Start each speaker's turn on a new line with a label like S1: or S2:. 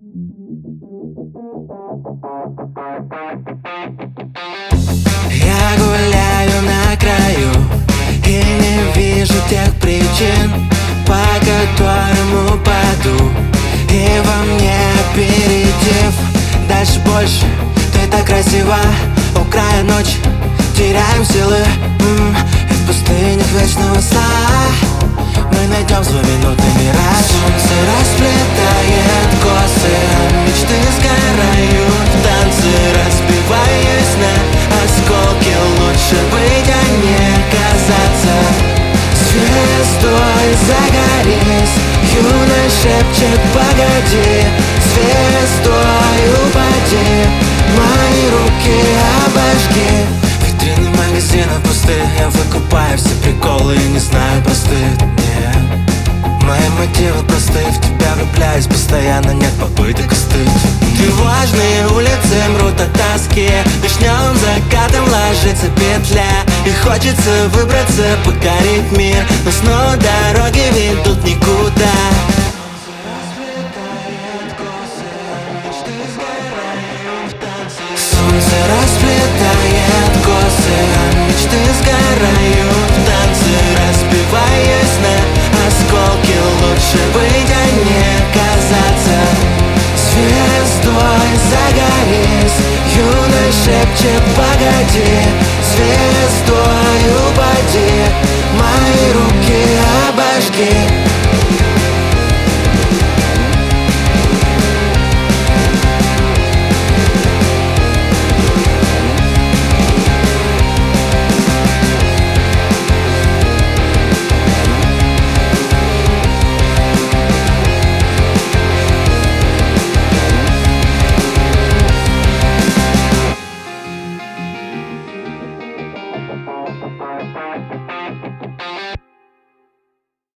S1: Я гуляю на краю и не вижу тех причин, по которым упаду, и во мне аперитив. Дальше больше, ты так красива. У края ночи теряем силы, и в пустынях вечного сна мы найдем свой минутный мираж. Солнце расплетает косы, а мечты сгорают в танце, разбиваясь на осколки. Лучше быть, а не казаться звездой. Загорись, юность шепчет: погоди, звездой упади, мои руки обожги. Витрины магазина пусты, я выкупаю все приколы и не знаю простых. Мои мотивы просты, в тебя влюбляюсь постоянно, нет попыток остыть. Тревожные улицы мрут от тоски, вишневым закатом ложится петля, и хочется выбраться, покорить мир, но снова дороги ведут никуда. Солнце расплетает косы, а мечты сгорают в танце, разбиваясь на осколки. Лучше быть, а не казаться звездой. Загорись, юность шепчет: погоди, звездой упади, мои руки обожги.